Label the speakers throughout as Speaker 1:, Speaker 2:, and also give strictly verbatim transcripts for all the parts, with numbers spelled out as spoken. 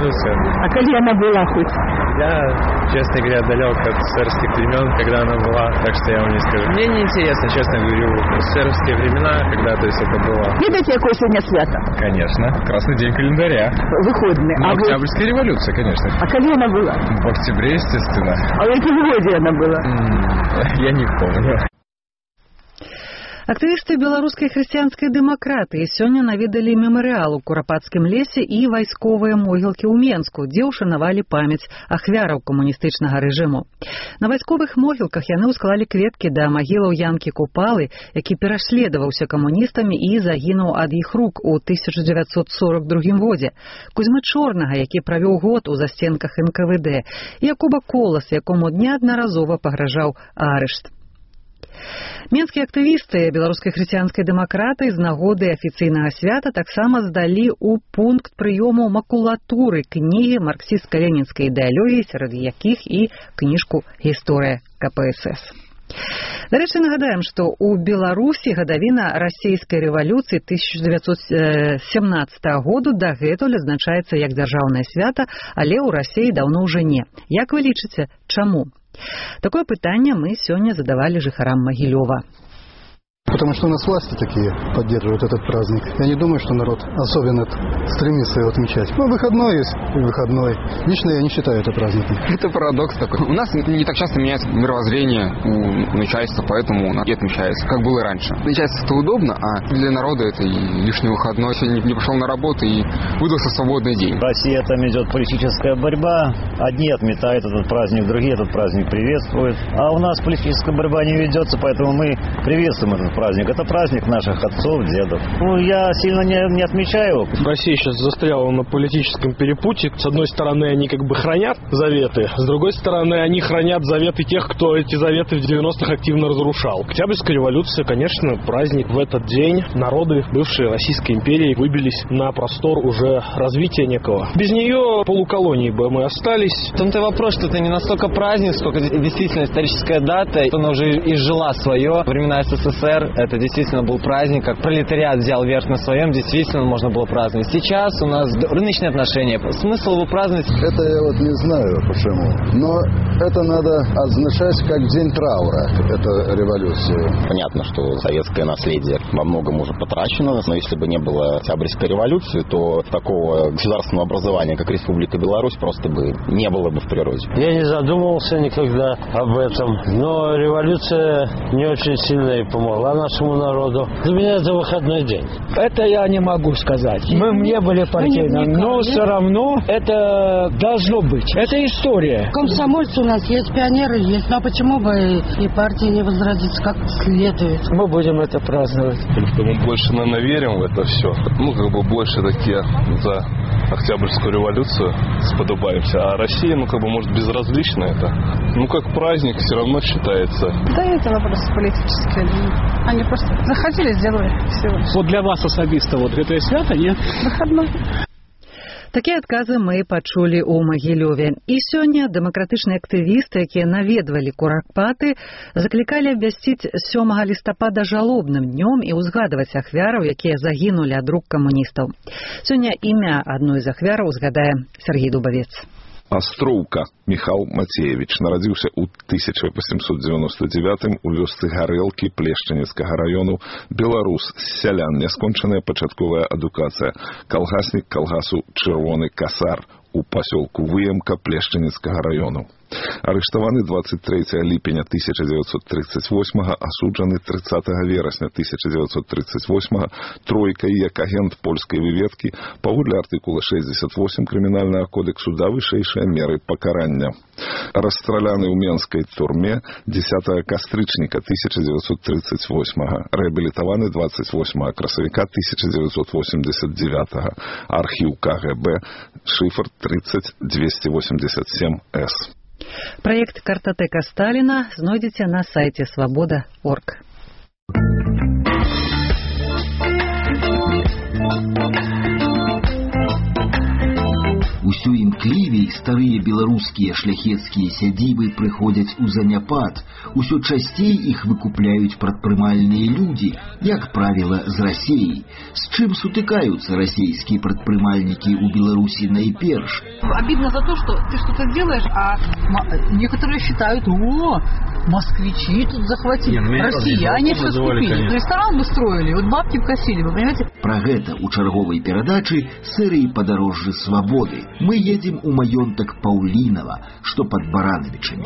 Speaker 1: революция.
Speaker 2: А когда она была хоть?
Speaker 1: Я, честно говоря, далек от царских времен, когда она была, так что я вам не скажу. Мне не интересно, честно говорю, царские времена, когда, то есть, это было.
Speaker 2: Видите, какое сегодня свято?
Speaker 3: Конечно. Красный день календаря.
Speaker 2: Выходные.
Speaker 3: Ну,
Speaker 2: а
Speaker 3: Октябрьская вы... революция, конечно.
Speaker 2: А когда она была?
Speaker 3: В октябре, естественно.
Speaker 2: А в каком годе она была?
Speaker 3: М-м, я не помню.
Speaker 4: Актывісты беларускай хрысціянскай дэмакратыі сёння наведалі мемарыял у Курапацкім лесе і вайсковыя могілкі ў Менску, дзе ўшанавалі памяць ахвяраў камуністычнага рэжыму. На вайсковых могілках яны ўсклалі кветкі да магілаў Янкі Купалы, які пераследаваўся камуністамі і загінуў ад іх рук у тысяча дзевяцьсот сорок другім годзе, Кузьмы Чорнага, які правёў год у засценках эн ка вэ дэ, і Якуба Коласа, якому неаднаразова пагражаў арышт. Менскія актывісты беларускай хрысціянскай дэмакратыі з нагоды афіцыйнага свята таксама здалі ў пункт прыёму макулатуры кнігі марксістска-ленінскай ідэалогіі, сярод якіх і кніжку «Гісторыя ка пэ эс эс». Дарэчы, нагадаем, што ў Беларусі гадавіна расійскай рэвалюцыі тысяча дзевяцьсот сямнаццатага году дагэтуль адзначаецца як дзяржаўнае свята, але ў Расіі даўно ўжо не. Як вы лічыце, чаму? Такое пытанне мы сёння задавали жыхарам Магілёва.
Speaker 5: Потому что у нас власти такие поддерживают этот праздник. Я не думаю, что народ особенно стремится его отмечать. Ну, выходной есть и выходной. Лично я не считаю это праздником.
Speaker 3: Это парадокс такой. У нас не так часто меняется мировоззрение у начальства, поэтому у нас и отмечается, как было и раньше. Начальство это удобно, а для народа это и лишний выходной. Сегодня не пошел на работу и выдался свободный день.
Speaker 6: В России там идет политическая борьба. Одни отметают этот праздник, другие этот праздник приветствуют. А у нас политическая борьба не ведется, поэтому мы приветствуем этот праздник. Это праздник наших отцов, дедов. Ну, я сильно не, не отмечаю его.
Speaker 7: Россия сейчас застряла на политическом перепутье. С одной стороны, они как бы хранят заветы, с другой стороны, они хранят заветы тех, кто эти заветы в девяностых активно разрушал. Октябрьская революция, конечно, праздник. В этот день народы бывшей Российской империи выбились на простор уже развития некого. Без нее полуколонии бы мы остались.
Speaker 8: В том-то вопрос, что это не настолько праздник, сколько действительно историческая дата. Она уже изжила свое. Времена эс эс эс эр. Это действительно был праздник, как пролетариат взял верх на своем, действительно можно было праздновать. Сейчас у нас рыночные отношения. Смысл его праздновать?
Speaker 5: Это я вот не знаю почему. Но это надо отзначать как день траура, это революция.
Speaker 9: Понятно, что советское наследие во многом уже потрачено, но если бы не было Октябрьской революции, то такого государственного образования, как Республика Беларусь, просто бы не было бы в природе.
Speaker 10: Я не задумывался никогда об этом, но революция не очень сильно и помогла нашему народу. Для меня это выходной день.
Speaker 11: Это я не могу сказать. Мы не были партийными, но все равно это должно быть. Это история.
Speaker 12: Комсомольцы у нас есть, пионеры есть. Но почему бы и партия не возродится как следует?
Speaker 11: Мы будем это праздновать.
Speaker 13: Что мы больше, наверное, верим в это все. Ну, как бы больше такие за Октябрьскую революцию сподобаемся. А Россия, ну, как бы, может, безразлично это. Ну, как праздник все равно считается.
Speaker 14: Да, это вопрос политический. Они просто захотели, сделали всего.
Speaker 15: Вот для вас особисто вот это свято, нет?
Speaker 14: Выходной.
Speaker 4: Такія адказы мы пачулі ў Магілёве. І сёння дэмакратычныя актывісты, якія наведвалі Курапаты, заклікалі абвясціць сёмага лістапада жалобным днём і ўзгадваць ахвяраў, якія загінулі ад рук камуністаў. Сёння імя адной з ахвяраў згадае Сергей Дубавец.
Speaker 16: Астроўка Міхал Мацеевіч нарадзіўся ў тысяча восемьсот девяносто девятым у вёсцы Гарэлкі Плешчаніцкага раёну, беларус, сялян, няскончаная пачатковая адукацыя, калгаснік калгасу «Чырвоны касар» у пасёлку Выемка Плешчаніцкага раёну. Арыштаваны двадцать третьего ліпеня тысяча девятьсот тридцать восьмого, асуджаны тридцатого верасня тысяча девятьсот тридцать восьмого тройкай як агент польскай выведкі паводле артыкула шестьдесят восемь крымінальнага кодексу да вышэйшыя меры пакарання. Расстраляны ў менскай турме дзесятого кастрычніка тысяча девятьсот тридцать восьмого, рэабілітаваны двадцать восьмого красавіка тысяча девятьсот восемьдесят девятого. Архіў ка гэ бэ, шифр тридцать двести восемьдесят семь эс.
Speaker 4: Праект «Картатэка Сталіна» знойдзеце на сайце свабода точка орг.
Speaker 17: Усю імперію імклівей старыя беларускія шляхецкія сядзібы прыходзяць у заняпад. Усё часцей іх выкупляюць прадпрымальныя людзі, як правіла, з Расіі. З чым сутыкаюцца расійскія прадпрымальнікі ў Беларусі найперш?
Speaker 18: Обидно за то, что ты что-то делаешь, а некоторые считают, о, москвичи тут захватили, не, россияне все скупили, ресторан бы строили, вот бабки косили, вы понимаете?
Speaker 17: Про гэта у чарговай перадачы серыі «Падарожжы свабоды». Мы едем у маёнтак Паўлінава, што пад Баранавічамі.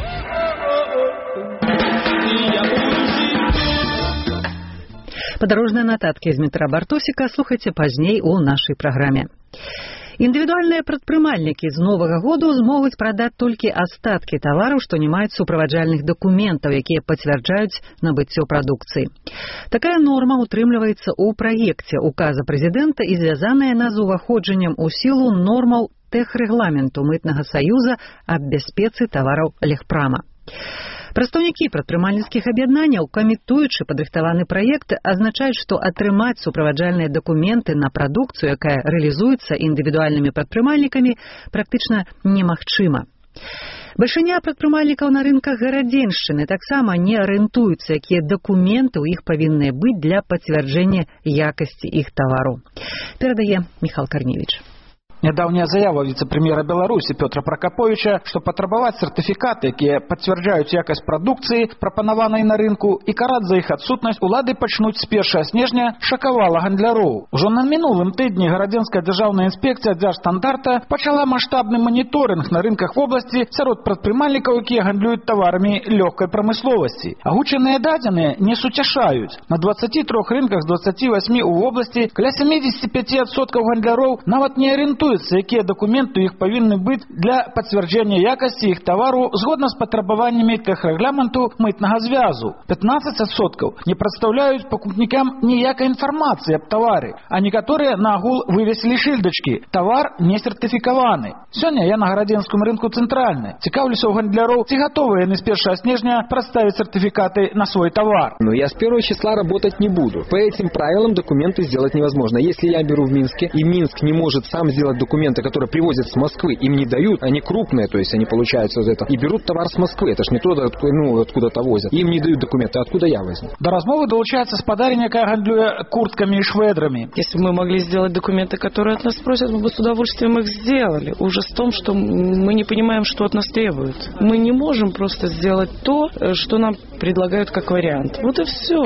Speaker 4: Падарожныя нататкі з Дмітра Бартосіка слухайце пазней у нашай праграме. Індывідуальныя прадпрымальнікі з новага году змогуць прадаць толькі астаткі тавараў, што не маюць суправаджальных дакументаў, якія пацвярджаюць набыццё прадукцыі. Такая норма утрымліваецца ў праекце указа прэзідэнта і звязаная яна з уваходжаннем у сілу нормаў тэхрэгламенту Мытнага саюза аб бяспецы тавараў легпрама. Прадстаўнікі прадпрымальніцкіх аб'яднанняў, каментуючы падрыхтаваны праект, азначаюць, што атрымаць суправаджальныя дакументы на прадукцыю, якая рэалізуецца індывідуальнымі прадпрымальнікамі, практычна немагчыма. Бальшыня прадпрымальнікаў на рынках гарадзеншчыны таксама не арыентуюцца, якія дакументы ў іх павінны быць для пацвярджэння якасці іх тавару. Перадае Михал Карневіч.
Speaker 19: Нядаўняя заява віцэ-прэм'ера Беларусі Пётра Пракаповіча, што патрабаваць сертыфікаты, якія пацвярджаюць якасць прадукцыі, прапанаванай на рынку, і караць за іх адсутнасць улады пачнуць з першага снежня, шакавала гандляроў. Ужо на мінулым тыдні гарадзенская дзяржаўная інспекцыя дзяржстандарта пачала маштабны маніторынг на рынках вобласці сярод прадпрымальнікаў, якія гандлююць таварамі лёгкай прамысловасці. Агучаныя дадзеныя не суцяшаюць. На дваццаці трох рынках з дваццаці васьмі ў вобласці каля сямдзесят пяць адсоткаў гандляроў нават не арыентуюцца, якія дакументы іх павінны быць для пацвярджэння якасці іх тавару згодна з патрабаваннямі тэхрэгламенту мытнага звязу. пятнадцать адсоткаў не прадстаўляюць пакупнікам ніякай інфармацыі аб тавары, а некаторыя на агул вывесілі шыльдачкі «Тавар не сертыфікаваны». Сёння я на гарадзенскім рынку цэнтральны. Цікаўлюся ў гандляроў, ці гатовыя яны з першага снежня прадставіць сертыфікаты на свой тавар.
Speaker 20: Но я с первого числа работать не буду. По этим правилам документы сделать невозможно. Если я беру в Минске, и Минск не может сам сделать документы, которые привозят с Москвы, им не дают, они крупные, то есть они получаются вот это, и берут товар с Москвы, это ж не туда, ну, откуда-то возят. Им не дают документы, откуда я возьму?
Speaker 19: До размовы долучается спадарня, якая гандлюе куртками и шведрами.
Speaker 21: Если бы мы могли сделать документы, которые от нас просят, мы бы с удовольствием их сделали. Ужас в том, что мы не понимаем, что от нас требуют. Мы не можем просто сделать то, что нам предлагают как вариант. Вот и все.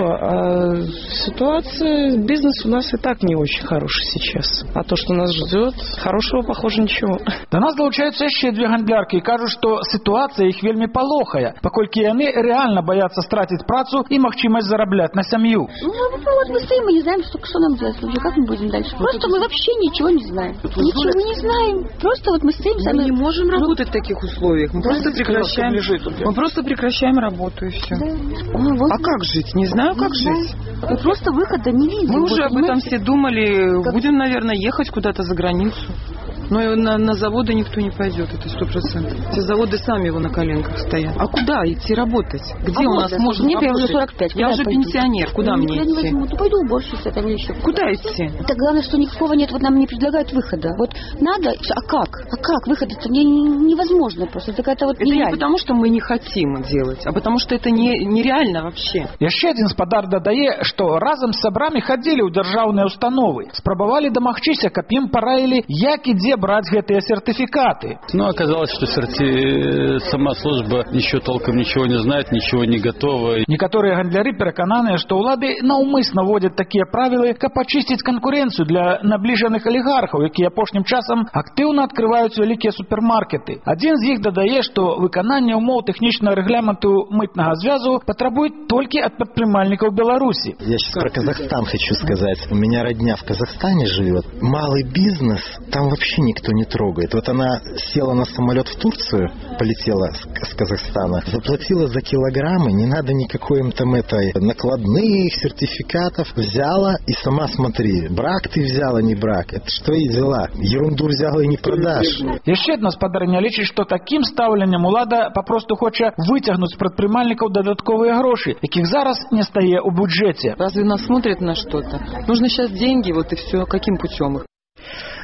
Speaker 21: А ситуация, бизнес у нас и так не очень хороший сейчас. А то, что нас ждет, хорошего, похоже, ничего.
Speaker 19: До нас долучаюцца яшчэ две гандляркі і кажуць, што сітуацыя іх вельмі палохае, паколькі яны рэальна баяцца страціць працу і магчымасць зарабляць на сям'ю.
Speaker 22: Ну, вот мы стоим, мы не знаем, что, что нам делать, как мы будем дальше. Просто мы вообще ничего не знаем. Ничего не знаем. Просто вот мы стоим сами.
Speaker 21: Мы не можем работать в таких условиях. Мы просто прекращаем, мы просто прекращаем работу и все.
Speaker 22: Да. Ой, вот
Speaker 21: а мы... как жить? Не знаю, как
Speaker 22: не
Speaker 21: жить.
Speaker 22: Мы просто выхода не видим.
Speaker 21: Мы уже
Speaker 22: вот,
Speaker 21: об этом все думали. Как... Будем, наверное, ехать куда-то за границу. Но на, на заводы никто не пойдет, это сто процентов. Эти заводы сами его на коленках стоят. А куда идти работать? Где а у нас можно
Speaker 22: Мне
Speaker 21: работать?
Speaker 22: уже сорок пять.
Speaker 21: Я уже
Speaker 22: пойду?
Speaker 21: Пенсионер. Куда
Speaker 22: ну,
Speaker 21: мне
Speaker 22: я
Speaker 21: идти?
Speaker 22: Не возьму. Пойду уборщица там или еще.
Speaker 21: Куда идти?
Speaker 22: Так главное, что никакого нет. Вот нам не предлагают выхода. Вот надо, а как? А как? Выход-то не, невозможно просто. Это какая-то вот
Speaker 21: это не потому, что мы не хотим делать, а потому, что это не, нереально вообще.
Speaker 19: Яшчэ адзін спадар дадае, што разам з сябрамі хадзілі ў дзяржаўныя установы, спрабавалі дамагчыся, каб ім параілі, як і дзе браць гэтыя сертификаты.
Speaker 23: Ну, оказалось, что серти... сама служба еще толком ничего не знает, ничего не готова.
Speaker 19: Некоторые гандляры перекананыя, что улады наўмысна вводят такие правила, каб очистить конкуренцию для наближенных олигархов, якія апошнім часам активно открывают великие супермаркеты. Один из них дадае, что выкананне умоў тэхнічнага рэгламенту мытнага звязу потребует только от предпринимальников Беларуси.
Speaker 24: Я сейчас про Казахстан хочу сказать. У меня родня в Казахстане живет. Малый бизнес там вообще никто не трогает. Вот она села на самолет в Турцию, полетела с Казахстана, заплатила за килограммы, не надо никакой им там этой накладных сертификатов, взяла и сама смотри, брак ты взяла, не брак, это что и взяла, ерунду взяла и не продашь.
Speaker 19: Яшчэ адна спадарня лічыць, што такім стаўленнем улада папросту хоча выцягнуць з прадпрымальнікаў дадатковыя грошы, якіх зараз не стае ў бюджэце.
Speaker 21: Разве нас смотрят на что-то? Нужно сейчас деньги, вот и все. Каким путем их?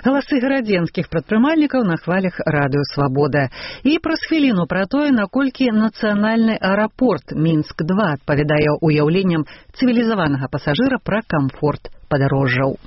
Speaker 4: Галасы гарадзенскіх прадпрымальнікаў на хвалях радыё «Свабода». І праз хвіліну пра тое, наколькі нацыянальны аэрапорт Мінск-два адпавядае уяўленням цывілізаванага пасажыра пра камфорт падарожжаў.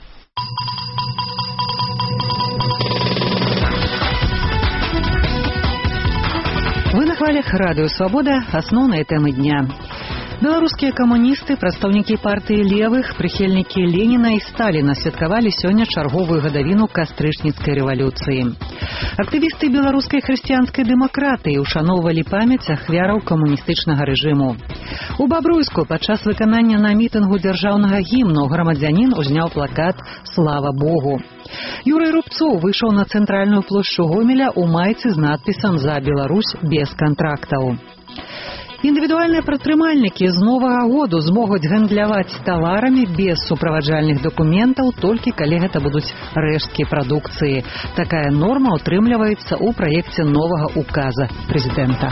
Speaker 4: Вы на хвалях радыё «Свабода», асноўныя тэмы дня. Беларускія камуністы, прадстаўнікі партыі левых, прыхільнікі Леніна і Сталіна святкавалі сёння чарговую гадавіну кастрычніцкай рэвалюцыі. Актывісты беларускай хрысціянскай дэмакратыі ушаноўвалі памяць ахвяраў камуністычнага рэжыму. У Бабруйску падчас выканання на мітынгу дзяржаўнага гімну грамадзянін узняў плакат «Слава Богу». Юрый Рубцоў выйшаў на цэнтральную плошчу Гомеля у майцы з надпісам «За Беларусь без кантрактаў». Індывідуальныя прадпрымальнікі з новага году змогуць гандляваць таварамі без суправаджальных дакументаў толькі калі гэта будуць рэшткі прадукцыі. Такая норма ўтрымліваецца ў праекце новага указа прэзідэнта.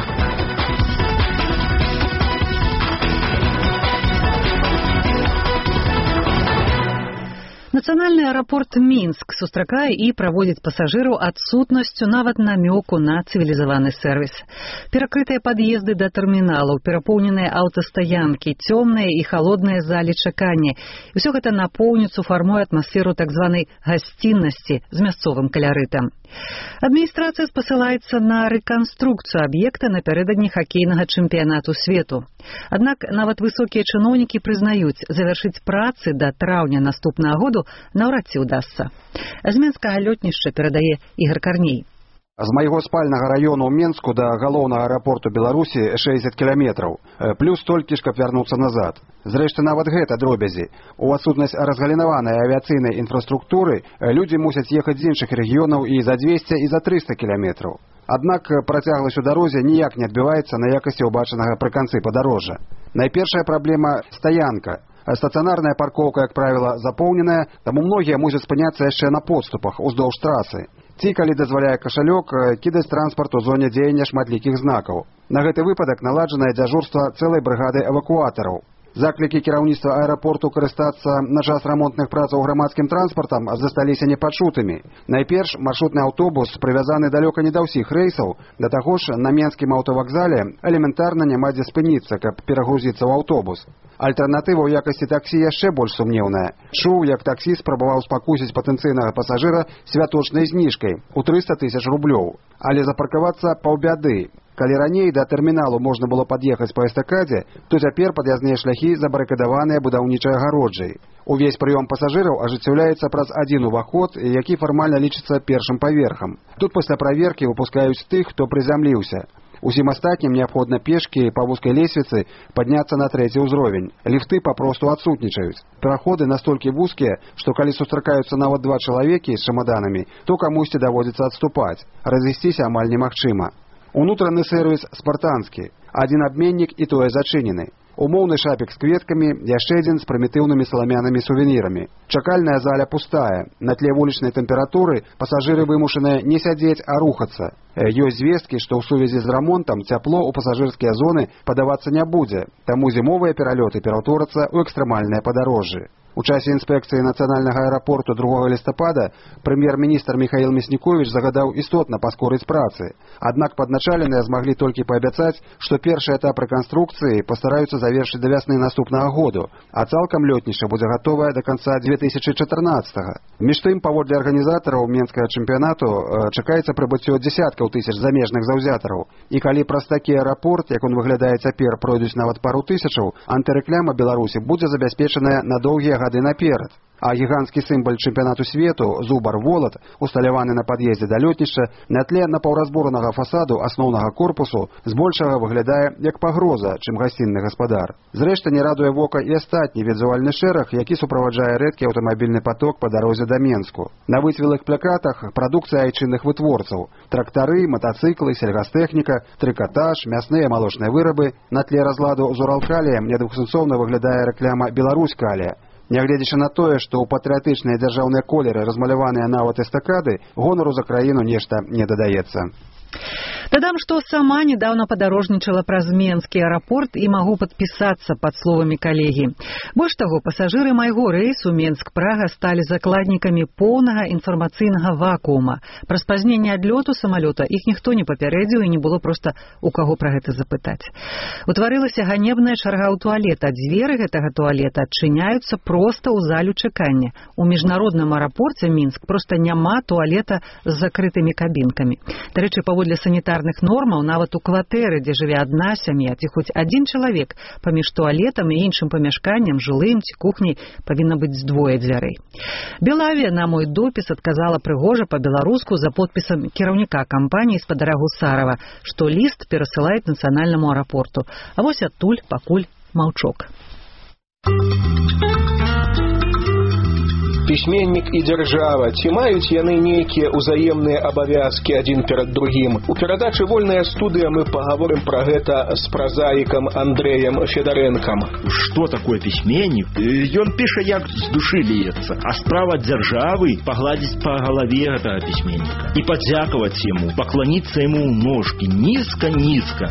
Speaker 4: Нацыянальны аэрапорт Мінск сустракае і праводзіць пасажыраў адсутнасцю нават намёку на цывілізаваны сервіс. Перакрытыя пад'езды да тэрміналаў, перапоўненыя аўтастаянкі, цёмныя і халодныя залі чакання. І ўсё гэта напоўніцу фармуе атмасферу так званай гасціннасці з мясцовым каларытам. Адміністрацыя спасылаецца на рэканструкцыю аб'екта напярэдадні хакейнага чэмпіянату свету. Аднак нават высокія чыноўнікі прызнаюць, завяршыць працы да траўня наступнага году наўрад ці ўдасца. З Менскага лётнішча перадае Ігор Карней.
Speaker 1: З майго спальнага раёну ў Менску да галоўнага аэрапорту Беларусі шэсцьдзесят кіламетраў, плюс толькі ж, каб вярнуцца назад. Зрэшты, нават гэта дробязі. У адсутнасць разгалінаванай авіяцыйнай інфраструктуры людзі мусяць ехаць з іншых рэгіёнаў і за дзвесце, і за трыста кіламетраў. Аднак працягласць у дарозе ніяк не адбіваецца на якасці ўбачанага пры канцы падарожжа. Найпершая праблема – стаянка. Стацыянарная паркоўка, як правіла, запоўненая, таму многія мусяць спыняцца яшчэ на подступах уздоўж трасы. Ці, калі дазваляе кашалёк, кідаць транспарт у зоне дзеяння шматлікіх знакаў. На гэты выпадак наладжанае дзяжурства цэлай брыгады эвакуатараў. Заклікі кіраўніцтва аэрапорту карыстацца на час рамонтных працаў грамадскім транспартам засталіся непачутымі. Найперш, маршрутны аўтобус прывязаны далёка не да ўсіх рэйсаў, да таго ж на менскім аўтавакзале элементарна няма дзе спыніцца, каб перагрузіцца ў аўтобус. Альтэрнатыва ў якасці таксі яшчэ больш сумнеўная. Чуў, як таксіст спрабаваў спакусіць патэнцыйнага пасажыра святочнай зніжкай у трыста тысяч рублёў. Але запаркавацца паўбяды. Калі раней да тэрміналу можна было пад'ехаць па эстакадзе, то цяпер пад'язныя шляхі забарыкадаваныя будаўнічай агароджай. Увесь прыём пасажыраў ажыццяўляецца праз адзін уваход, які фармальна лічыцца першым паверхам. Тут пасля праверкі выпускаюць тых, хто прызямліўся. Усім астатнім неабходна пешкі па вузкай лесвіцы падняцца на трэці ўзровень. Ліфты папросту адсутнічаюць. Пераходы настолькі вузкія, што калі сустракаюцца нават два чалавекі з чамаданамі, то камусьці даводзіцца адступаць. Разысціся амаль немагчыма. Унутраны сервіс спартанскі. Адзін абменнік і тое зачынены. Умоўны шапік з кветкамі, яшчэ адзін з прымітыўнымі саламянымі сувенірамі. Чакальная заля пустая. На тле вулічнай тэмпературы пасажыры вымушаныя не сядзець, а рухацца. Ёсць звесткі, што ў сувязі з рамонтам цяпло ў пасажырскія зоны падавацца не будзе, таму зімовыя пералёты пераўтворацца ў экстрэмальныя падарожжы. У часе інспекцыі нацыянальнага аэрапорту другога лістапада прэм'ер-міністр Міхаіл Мясніковіч загадаў істотна паскорыць працы. Аднак падначаленыя змаглі толькі паабяцаць, што першы этап рэканструкцыі пастараюцца завершыць да вясны наступнага году, а цалкам лётнішча будзе гатовая да канца дзве тысячы чатырнаццатага. Між тым, паводле арганізатараў менскага чэмпіянату чакаецца прыбыццё дзесяткаў тысяч замежных заўзятараў. І калі праз такі аэрапорт, як он выглядае цяпер, пройдуць нават пару тысячаў, антырэкляма Беларусі будзе забяспечаная на доўгія гады наперад. А гіганцкі сімвал чэмпіянату свету, зубар-волат, усталяваны на пад'ездзе да лётнішча, на тле напаўразбуранага фасаду асноўнага корпусу збольшага выглядае як пагроза, чым гасцінны гаспадар. Зрэшты, не радуе вока і астатні візуальны шэраг, які суправаджае рэдкі аўтамабільны паток па дарозе да Менску. На выцвілых плакатах прадукцыя айчынных вытворцаў: трактары, матацыклы, сельгастэхніка, трыкатаж, мясныя малочныя вырабы. На тле разладу з Уралкаліем недвухсэнсоўна выглядае рэкляма Беларусь-калія. Нягледзячы на тое, што ў патрыятычныя дзяржаўныя колеры размаляваныя нават эстакады, гонару за краіну нешта не дадаецца.
Speaker 4: Дадам, што сама недавно падарожнічала праз Менскі аэрапорт і магу падпісацца пад словамі калегі. Больш таго, пасажыры майго рэйсу Менск-Прага сталі закладнікамі поўнага інфармацыйнага вакуума. Пра спазненне адлёту самалёта іх ніхто не папярэдзіў і не было проста у каго пра гэта запытаць. Утварылася ганебная чарга ў туалет, а дзверы гэтага туалета адчыняюцца проста ў залю чакання. У міжнародным аэрапорце Мінск проста няма туалета з закрытымі кабінкамі. Дарэчы, паводле санітарных нормаў, нават у кватэры, дзе жыве адна сям'я, ці хоць адзін чалавек, паміж туалетам і іншым памяшканнем, жылым ці кухняй, павінна быць здвое дзвярэй. Белавія на мой допіс адказала прыгожа па-беларуску за подпісам кіраўніка кампаніі спадара Гусарова, што ліст перасылаюць нацыянальнаму аэрапорту. А вось адтуль пакуль маўчок.
Speaker 2: Пісьменнік і дзяржава, ці маюць яны нейкія ўзаемныя абавязкі адзін перад другім? У перадачы «Вольная студыя» мы паговорым пра гэта з празаікам Андрэем Федарэнкам.
Speaker 3: Што такое пісьменнік? Ён піша, як з душы ліецца, а справа дзяржавы пагладзіць па галаве гэтага пісьменніка і падзякаваць яму, пакланіцца яму ў ножкі, нізка-нізка.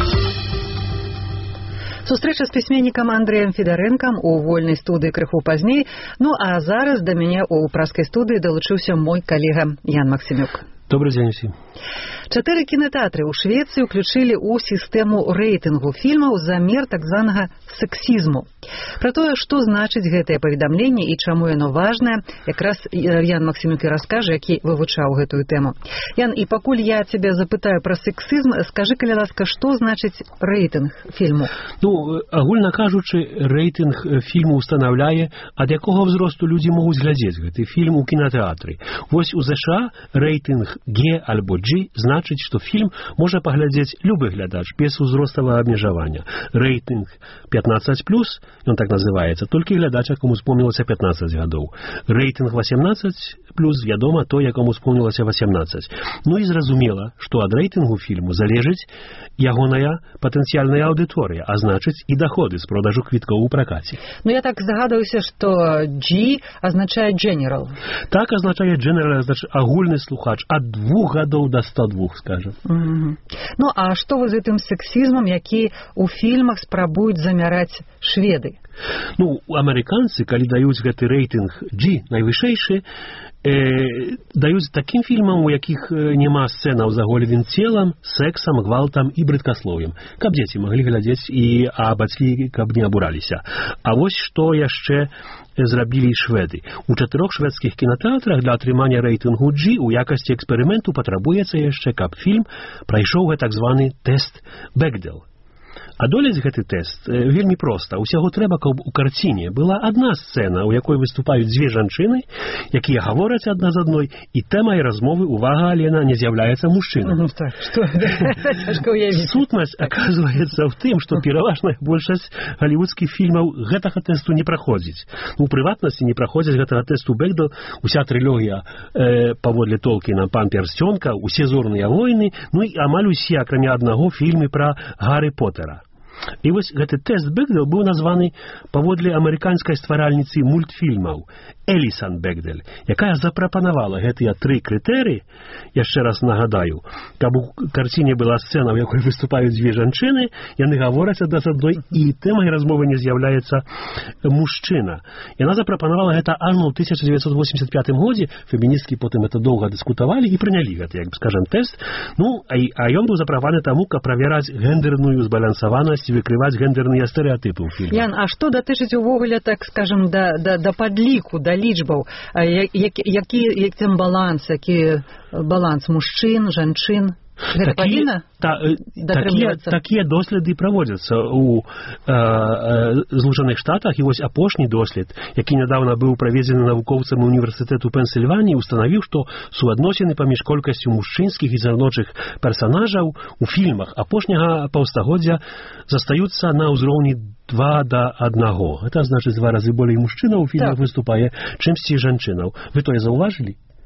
Speaker 4: Сустрэча з пісьменнікам Андрэем Федарэнкам у вольнай студыі крыху пазней. Ну а зараз да мяне ў праскай студыі далучыўся мой калега Ян Максімюк.
Speaker 6: Добрый дзень усім.
Speaker 4: Чатыры кінатэатры ў Швецыі ўключылі ў сістэму рэйтынгу фільмаў замер так званага сексізму. Пра тое, што значыць гэтае паведамленне і чаму яно важнае, якраз Ян Максімюк і раскажа, які вывучаў гэтую тэму. Ян, і пакуль я цябе запытаю пра сексізм, скажы, калі ласка, што значыць рэйтынг фільму?
Speaker 6: Ну, агульна кажучы, рэйтынг фільму устанаўляе, ад якога ўзросту людзі могуць глядзець гэты фільм у кінатэатры. Вось у ЗША рэйтынг Г альбо G значыць, што фільм можа паглядзець любы глядач без узроставага абмежавання. Рэйтынг пятнадцать плюс, ён так называецца, толькі глядач, якому спомнілася пятнадцать гадоў. Рэйтынг восемнадцать плюс, вядома, той, якому спомнілася восемнадцать. Ну і зразумела, што ад рэйтынгу фільму залежыць ягоная патэнцыяльная аўдыторыя, а значыць і даходы з продажу квіткоў у пракаце.
Speaker 4: Ну я так здагадаюся, што G азначае general.
Speaker 6: Так азначае general, значыць агульны слухач ад двух гадоў до ста двух, скажем.
Speaker 4: Mm-hmm. Ну а што вы з гэтым сексізмам, які ў фільмах спрабуюць замяраць шведы?
Speaker 6: Ну, амерыканцы, калі даюць гэты рэйтынг G найвышэйшы, э, даюць такім фільмам, у якіх няма сцэнаў з аголеным целам, сексам, гвалтам і брыдкаслов'ем, каб дзеці маглі глядзець і а бацькі каб не абураліся. А вось што яшчэ зрабілі шведы. У чатырох шведскіх кінатэатрах для атрымання рэйтынгу G у якасці эксперыменту патрабуецца яшчэ, каб фільм прайшоў так званы тэст Бекдэл. Адолець гэты тэст вельмі проста. Усяго трэба, каб у карціне была адна сцэна, у якой выступаюць дзве жанчыны, якія гавораць адна з адной, і тэмай размовы, увага, Алена, не з'яўляецца мужчына.
Speaker 4: Ну так, што? Цяжка ўявіць.
Speaker 6: Сутнасць аказваецца ў тым, што пераважная большасць галівудскіх фільмаў гэтага тэсту не праходзіць. У прыватнасці не праходзіць гэтага тэсту Бекдэл уся трылогія э, паводле Толкіна «Пан Пярсцёнка», усе «Зорныя войны», ну і амаль усе, акрамя аднаго, фільмы пра Гаррі Поттера. І вось гэты тэст Бекдэл быў названы паводле амерыканскай стваральніцы мультфільмаў Элісан Бекдэл, якая запрапанавала гэтыя тры крытэрыі, яшчэ раз нагадаю, каб у карціне была сцэна, у якой выступаюць дзве жанчыны, яны гавораць адна з адной, і тэмай размовы не з'яўляецца мужчына. Яна запрапанавала гэта аж у тысяча дзевяцьсот восемьдесят пятым годзе, феміністкі потым это доўга дыскутавалі і прынялі гэты, як бы скажам, тэст. Ну, а, а ён быў запрапанаваны таму, каб правяраць гендерную збалансаванасць, выкрываць гендерныя стэрэатыпы ў фільме.
Speaker 4: Ян, а што датычыць увогуле, так скажам, да, да, да падліку, да лічбаў, які, які, які баланс, які баланс мужчын, жанчын? Гэта павінна
Speaker 6: та, такія, такія доследы праводзяцца ў э, э, Злучаных Штатах, і вось апошні дослед, які нядаўна быў праведзены навукоўцам універсітэту Пенсільваніі, устанавіў, што суадносіны паміж колькасцю мужчынскіх і жаночых персанажаў у фільмах апошняга паўстагоддзя застаюцца на ўзроўні два да аднаго. Гэта значыць два разы болей мужчынаў у фільмах так выступае, чымсьці жанчынаў. Вы тое заўважылі?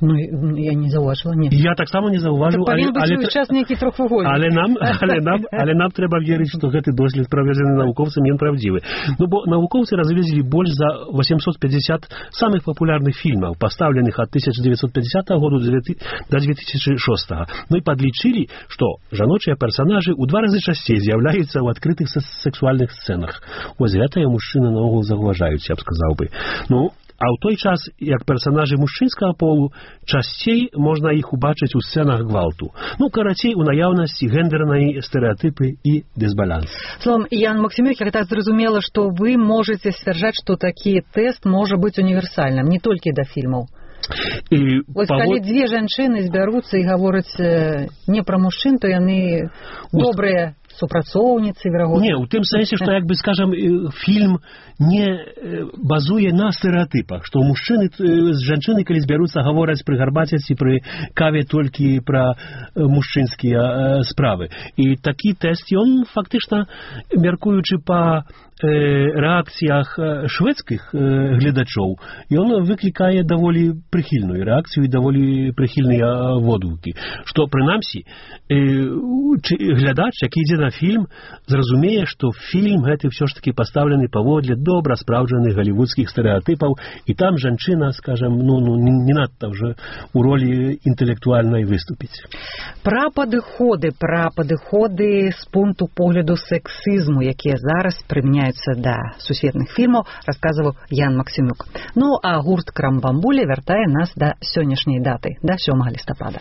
Speaker 4: Ну, я не заўважыла, не.
Speaker 6: Я так само не заўважыў,
Speaker 4: але... Павінен быць увесь час нейкі трохвугольнік.
Speaker 6: Але нам, але нам, але нам трэба верыць, што гэты дослед праведзены навукоўцамі, ён правдзівы. Ну, бо навукоўцы развезлі больш за восемьсот пятьдесят самых папулярных фільмаў, пастаўленых ад тысяча девятьсот пятидесятого года до две тысячи шестого. Ну і падлічылі, што жаночыя персонажы ў два разы часцей з'яўляюцца ў адкрытых сексуальных сцэнах. Вось гэтыя мужчыны наогул заўважаюць, я б сказаў бы. Ну, а ў той час, як персонажы мужчынскага полу, часцей можна іх убачыць у сцэнах гвалту. Ну, карацей, у наяўнасці гендернай стэрэатыпы і дысбаланс.
Speaker 4: Словом, Ян Максимюк, я так зразумела, што вы можаце сцвярджаць, што такі тэст можа быць універсальным, не толькі да фільмаў.
Speaker 6: І
Speaker 4: Вось павод... калі дзве жанчыны збяруцца і гавораць не пра мужчын, то яны добрыя супрацоўніцы, верагодна.
Speaker 6: Не, у тым сэнсе, што, як бы, скажам, фільм не базуе на стэрэатыпах, што мужчыны з жанчыны, калі збяруцца, гавораць пры гарбаце ці пры каве толькі пра мужчынскія справы. І такі тэст, ён фактычна, мяркуючы па рэакцыях шведскіх гледачоў, ён выклікае даволі прыхільную рэакцыю і даволі прыхільныя водгукі. Што, прынамсі, глядач, які ідзе на фільм, зразумее, што фільм гэты ўсё ж такі пастаўлены паводле добра спраўджаных галівудскіх стэрэатыпаў, і там жанчына, скажам, ну, ну не надта ўжо у ролі інтэлектуальнай выступіць.
Speaker 4: Пра падыходы, пра падыходы з пункту погляду сексізму, якія зараз прымяняюцца да сусветных фільмаў, расказваў Ян Максимюк. Ну, а гурт Крамбамбуля вяртае нас да сённяшняй даты, да сёмага лістапада.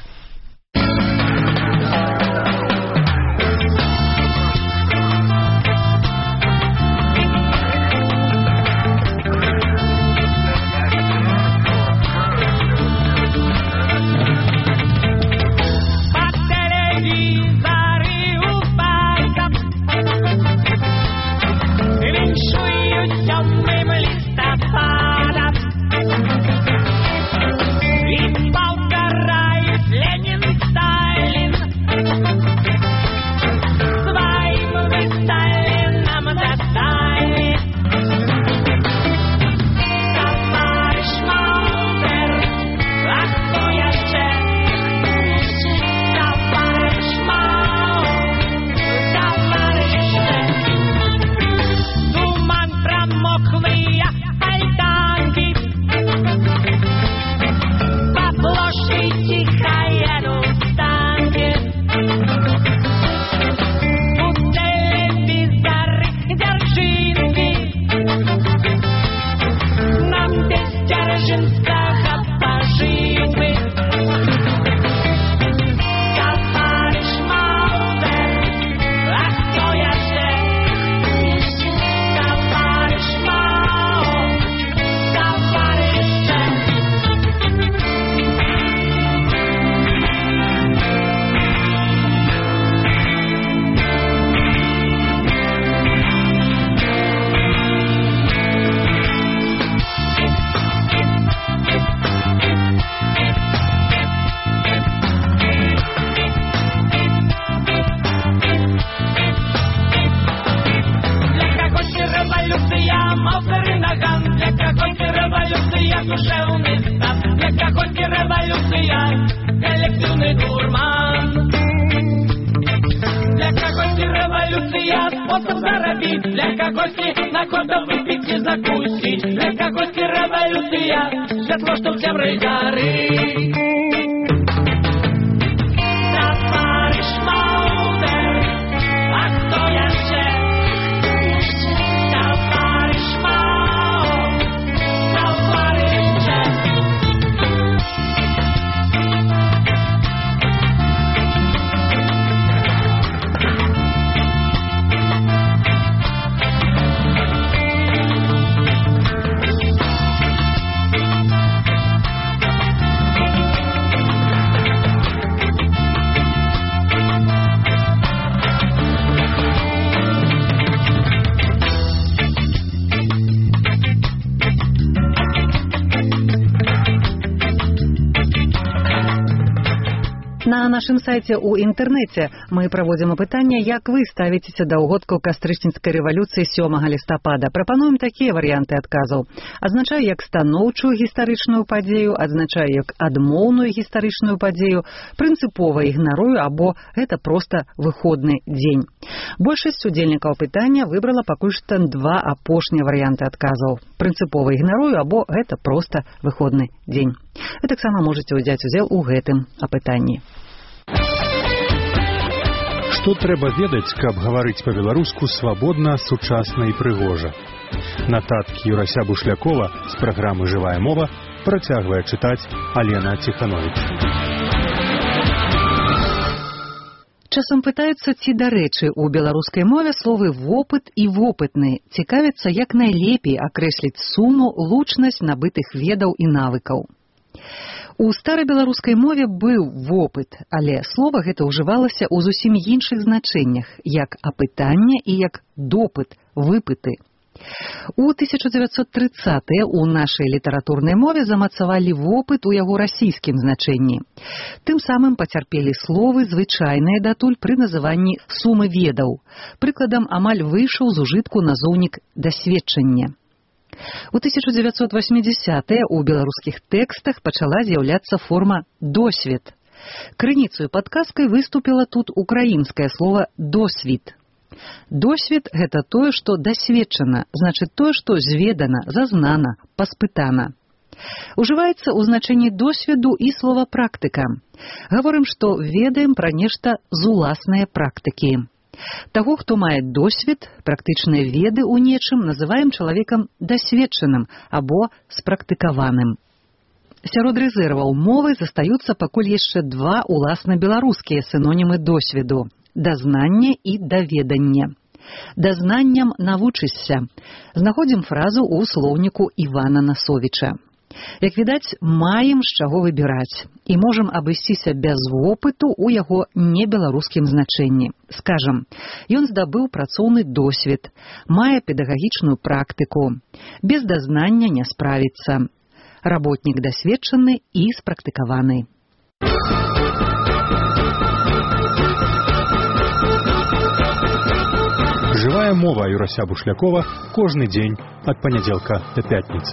Speaker 4: нашым сайце ў інтэрнэце мы праводзім апытанне, як вы ставіцеся да ўгодкаў кастрычніцкай рэвалюцыі сёмага лістапада. Прапануем такія варыянты адказаў. Адзначаю як станоўчую гістарычную падзею, адзначаю як адмоўную гістарычную падзею, прынцыпова ігнарую або гэта проста выходны дзень. Большасць удзельнікаў апытання выбрала пакуль што два апошнія варыянты адказаў. Прынцыпова ігнарую або гэта проста выходны дзень. Вы таксама можаце ўзяць удзел у гэтым апытанні.
Speaker 5: Што трэба ведаць, каб гаварыць па-беларуску свабодна, сучасна і прыгожа? Нататкі Юрася Бушлякова з праграмы «Жывая мова» працягвае чытаць Алена Ціхановіч.
Speaker 4: Часам пытаюцца, ці дарэчы ў беларускай мове словы «вопыт» і «вопытны». Цікавяцца, як найлепей акрэсліць суму, лучнасць набытых ведаў і навыкаў. У старабеларускай мове быў вопыт, але слова гэта ўжывалася ў зусім іншых значэннях, як апытанне і як допыт, выпыты. У тысяча дзевяцьсот трыццатыя ў нашай літаратурнай мове замацавалі вопыт у яго расійскім значэнні. Тым самым пацярпелі словы, звычайныя датуль пры называнні сумы ведаў. Прыкладам, амаль выйшаў з ужытку назоўнік дасведчання. У тысяча дзевяцьсот васьмідзясятыя ў беларускіх тэкстах пачала з'яўляцца форма «досвед». Крыніцаю падказкай выступіла тут украінскае слова «досвід». Досвед – гэта тое, што дасведчана, значыць тое, што зведана, зазнана, паспытана. Ужываецца ў значэнні досведу і слова «практыка». Гаворым, што ведаем пра нешта з уласнай практыкі. Таго, хто мае досвед, практычныя веды ў нечым, называем чалавекам дасведчаным або спрактыкаваным. Сярод рэзерваў мовы застаюцца пакуль яшчэ два уласна беларускія сінонімы досведу – дазнанне і даведанне. Дазнанням навучышся. Знаходзім фразу ў слоўніку Івана Насовіча. Як відаць, маем з чаго выбіраць і можам абысціся без вопыту ў яго небеларускім значэнні. Скажам, ён здабыў працоўны досвед, мае педагагічную практыку. Без дазнання не справіцца. Работнік дасведчаны і спрактыкаваны.
Speaker 5: Жывая мова Юрася Бушлякова кожны дзень ад панядзелка да пятніцы.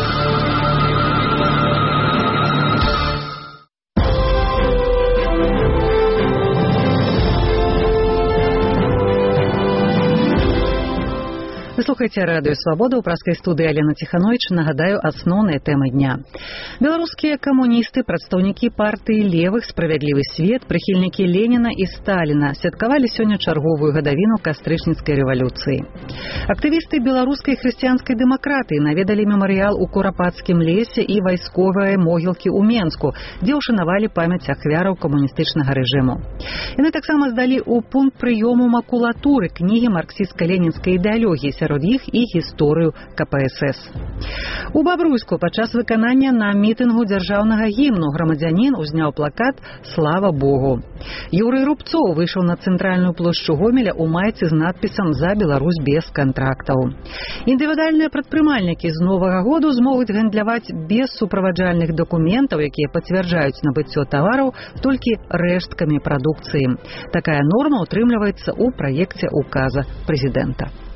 Speaker 4: Вы слухаеце радыё «Свабода», ў праскай студыі Алена Ціхановіч. Нагадаю, асноўныя тэмы дня. Беларускія камуністы, прадстаўнікі партыі левых, «Справядлівы свет», прыхільнікі Леніна і Сталіна святкавалі сёння чарговую гадавіну кастрычніцкай рэвалюцыі. Актывісты беларускай хрысціянскай дэмакратыі наведалі мемарыял у Курапацкім лесе і вайсковыя могілкі ў Менску, дзе ўшанавалі памяць ахвяраў камуністычнага рэжыму. Яны таксама здалі ў пункт прыёму макулатуры кнігі марксістска-ленінскай ідэалогіі, сярод іх і гісторыю ка пэ эс эс. У Бабруйску падчас выканання на мітынгу дзяржаўнага гімну грамадзянін узняў плакат «Слава Богу». Юрый Рубцоў выйшаў на цэнтральную плошчу Гомеля ў майцы з надпісам «За Беларусь без кантрактаў». Індывідуальныя прадпрымальнікі з новага году змогуць гандляваць без суправаджальных дакументаў, якія пацвярджаюць набыццё тавараў толькі рэшткамі прадукцыі. Такая норма ўтрымліваецца ў праекце указа прэзідэнта.